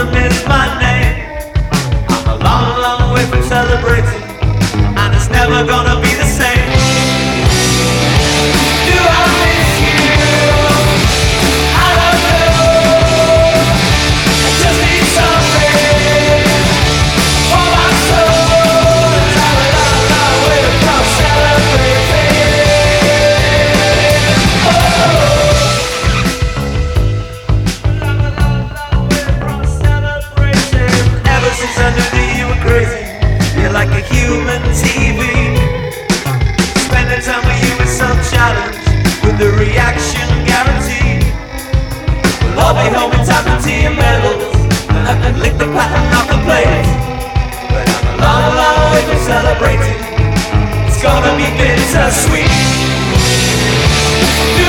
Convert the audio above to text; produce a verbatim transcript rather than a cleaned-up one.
woman is my name. I'm a long, long way from celebrating, and it's never gonna be the same. Do I miss you? I don't know. I just need something for my soul. And I'm a long, long way from celebrating. Ever since I knew that you were crazy, you're like a human T V. Spending time with you is some challenge, with the reaction guaranteed. We'll all be home in time to tea and medals, and lick the pattern off the plate. But I'm a long, long way from celebrating. It's gonna be bittersweet.